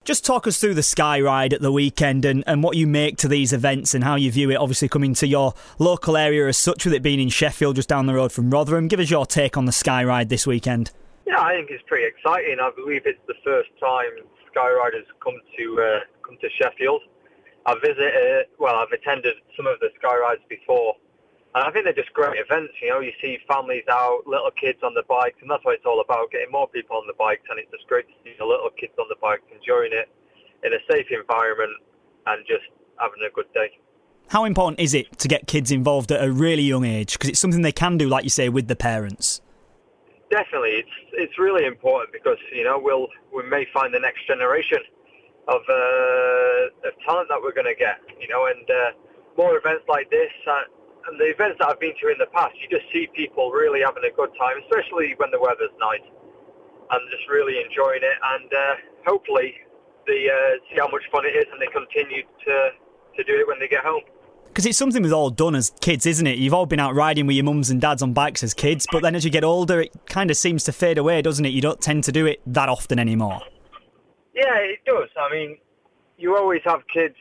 Just talk us through the Sky Ride at the weekend and what you make to these events and how you view it, obviously coming to your local area as such, with it being in Sheffield, just down the road from Rotherham. Give us your take on the Sky Ride this weekend. Yeah, I think it's pretty exciting. I believe it's the first time Sky Ride has come to Sheffield. I've attended some of the Sky Rides before, and I think they're just great events. You know, you see families out, little kids on the bikes, and that's what it's all about, getting more people on the bikes, and it's just great to see the little kids on the bikes enjoying it in a safe environment and just having a good day. How important is it to get kids involved at a really young age? Because it's something they can do, like you say, with the parents. Definitely, it's really important because, you know, we may find the next generation of talent that we're going to get, you know, and more events like this and the events that I've been to in the past, you just see people really having a good time, especially when the weather's nice, and just really enjoying it, and hopefully they see how much fun it is and they continue to do it when they get home. Because it's something we've all done as kids, isn't it? You've all been out riding with your mums and dads on bikes as kids, but then as you get older, it kind of seems to fade away, doesn't it? You don't tend to do it that often anymore. Yeah, it does. I mean, you always have kids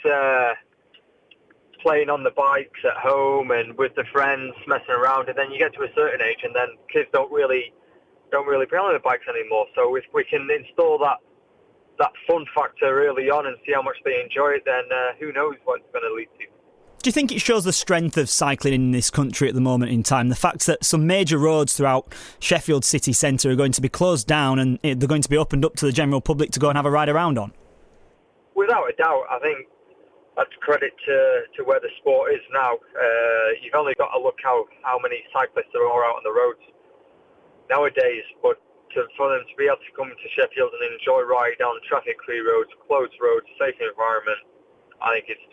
playing on the bikes at home and with the friends, messing around, and then you get to a certain age and then kids don't really play on the bikes anymore. So if we can install that fun factor early on and see how much they enjoy it, then who knows what it's going to lead to. Do you think it shows the strength of cycling in this country at the moment in time? The fact that some major roads throughout Sheffield city centre are going to be closed down and they're going to be opened up to the general public to go and have a ride around on? Without a doubt, I think that's credit to where the sport is now. You've only got to look how many cyclists there are out on the roads nowadays, but for them to be able to come to Sheffield and enjoy riding down traffic-free roads, closed roads, safe environment, I think it's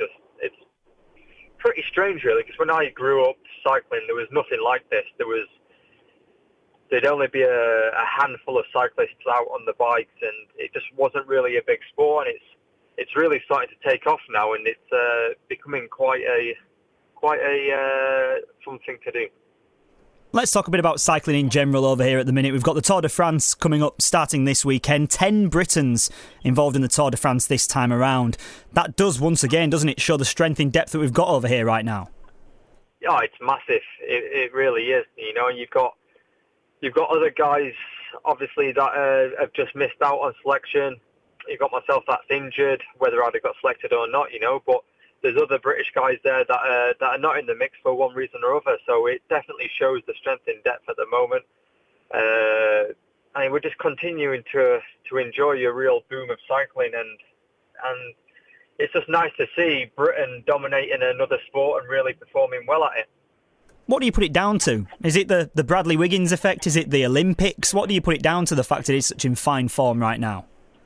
pretty strange, really, because when I grew up cycling, there was nothing like this. There'd only be a handful of cyclists out on the bikes, and it just wasn't really a big sport. And it's really starting to take off now, and it's becoming quite a fun thing to do. Let's talk a bit about cycling in general over here at the minute. We've got the Tour de France coming up starting this weekend. 10 Britons involved in the Tour de France this time around. That does, once again, doesn't it, show the strength in depth that we've got over here right now? Yeah, it's massive. It really is. You know, and you've got other guys, obviously, that have just missed out on selection. You've got myself that's injured, whether I'd have got selected or not, you know, but there's other British guys there that are not in the mix for one reason or other. So it definitely shows the strength in depth at the moment. And we're just continuing to enjoy a real boom of cycling, and it's just nice to see Britain dominating another sport and really performing well at it. What do you put it down to? Is it the Bradley Wiggins effect? Is it the Olympics? What do you put it down to, the fact that it's such in fine form right now?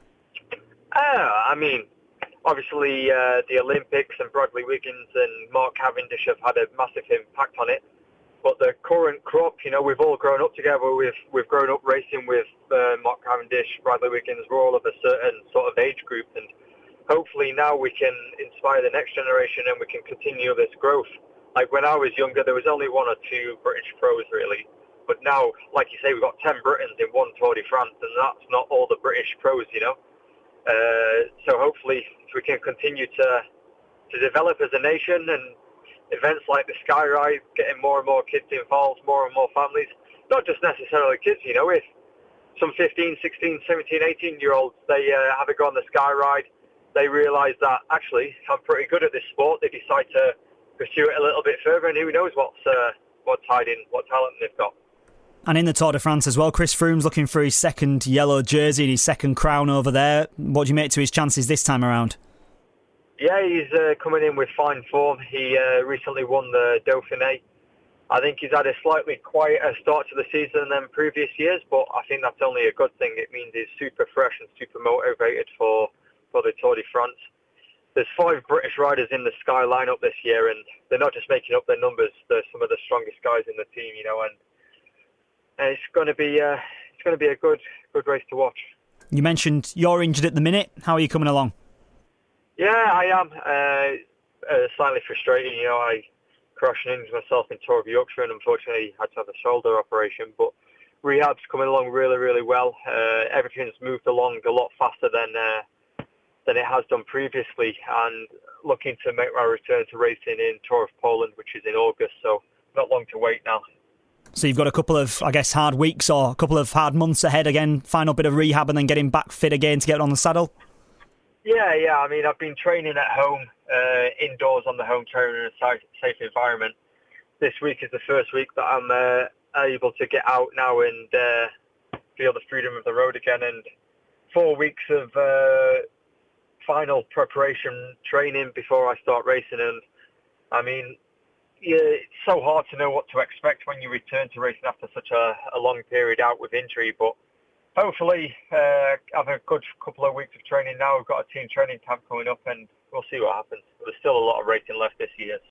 I mean, obviously, the Olympics and Bradley Wiggins and Mark Cavendish have had a massive impact on it. But the current crop, you know, we've all grown up together. We've grown up racing with Mark Cavendish, Bradley Wiggins. We're all of a certain sort of age group, and hopefully now we can inspire the next generation and we can continue this growth. Like when I was younger, there was only one or two British pros really. But now, like you say, we've got 10 Britons in one Tour de France, and that's not all the British pros, you know. So hopefully we can continue to develop as a nation, and events like the Sky Ride, getting more and more kids involved, more and more families, not just necessarily kids, you know, if some 15, 16, 17, 18-year-olds, they have a go on the Sky Ride, they realise that actually I'm pretty good at this sport, they decide to pursue it a little bit further, and who knows what talent they've got. And in the Tour de France as well, Chris Froome's looking for his second yellow jersey and his second crown over there. What do you make to his chances this time around? Yeah, he's coming in with fine form. He recently won the Dauphiné. I think he's had a slightly quieter start to the season than previous years, but I think that's only a good thing. It means he's super fresh and super motivated for the Tour de France. There's 5 British riders in the Sky lineup this year, and they're not just making up their numbers. They're some of the strongest guys in the team, you know, and it's going to be a good race to watch. You mentioned you're injured at the minute. How are you coming along? Yeah, I am. Slightly frustrating. You know, I crashed and injured myself in Tour of Yorkshire, and unfortunately had to have a shoulder operation. But rehab's coming along really, really well. Everything's moved along a lot faster than than it has done previously, and looking to make my return to racing in Tour of Poland, which is in August, so not long to wait now. So you've got a couple of, I guess, hard weeks or a couple of hard months ahead again, final bit of rehab and then getting back fit again to get on the saddle? Yeah. I mean, I've been training at home, indoors on the home trainer in a safe environment. This week is the first week that I'm able to get out now and feel the freedom of the road again. And 4 weeks of final preparation training before I start racing. And I mean, it's so hard to know what to expect when you return to racing after such a long period out with injury, but hopefully have a good couple of weeks of training now. We've got a team training camp coming up and we'll see what happens. There's still a lot of racing left this year.